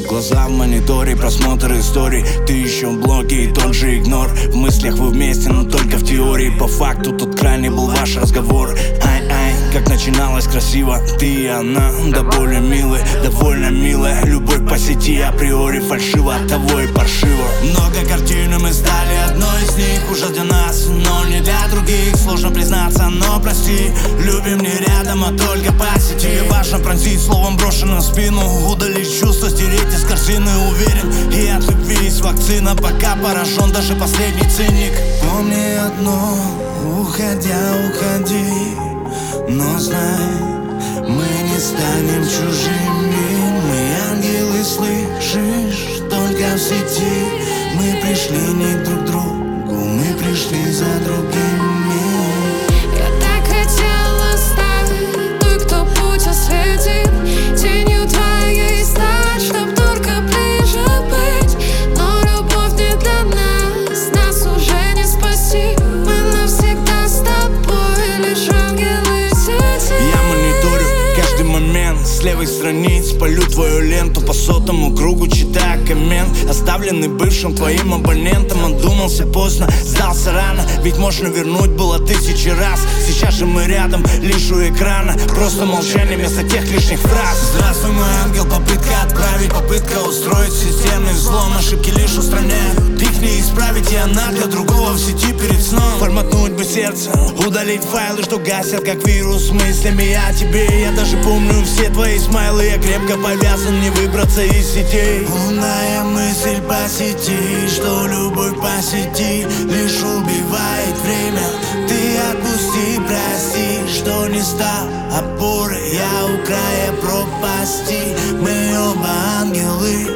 Глаза в мониторе, просмотр историй. Ты еще в блоке и тот же игнор. В мыслях вы вместе, но только в теории. По факту тут крайний был ваш разговор. Ай-ай, как начиналось красиво. Ты и она, да более милые, довольно милая. Любовь по сети априори фальшиво, оттого и паршиво. Много картин, и мы стали одной из них. Уже для нас, но не для других. Сложно признаться, но прости. Любим не рядом, а только по сети. Важно пронзить словом брошенным в спину. Удалить чувства, стереть из корзины. Уверен, и от любви есть вакцина. Пока поражен даже последний циник. Помни одно, уходя, уходи. Но знай, мы не станем чужими. Мы ангелы, слышишь, только в сети. Мы пришли не друг к другу, мы пришли за другими. Я так хотела стать той, кто путь осветит, тенью твоей стать, чтоб только ближе быть. Но любовь не до нас уже не спасти. Мы навсегда с тобой, лишь ангелы сети. Я мониторю каждый момент с левой страниц. Полю твою ленту по сотому кругу, читая коммент, оставленный бывшим твоим абонентом. Одумался поздно, сдался рано, ведь можно вернуть было 1000 раз. Сейчас же мы рядом, лишь у экрана. Просто молчание вместо тех лишних фраз. Здравствуй, мой ангел, попытка отправить, попытка устроить системный взлом. Ошибки лишь устраняют, их не исправить, и она для другого в сети перед сном. Форматнуть бы сердце, удалить файлы, что гасят как вирус мыслями о тебе. Я даже помню все твои смайлы, я крепко повязан, не выбраться из сетей. Лунная мысль по сети, что любовь по сети лишь убивает время. Ты отпусти, прости, что не стал опорой. Я у края пропасти, мы оба ангелы.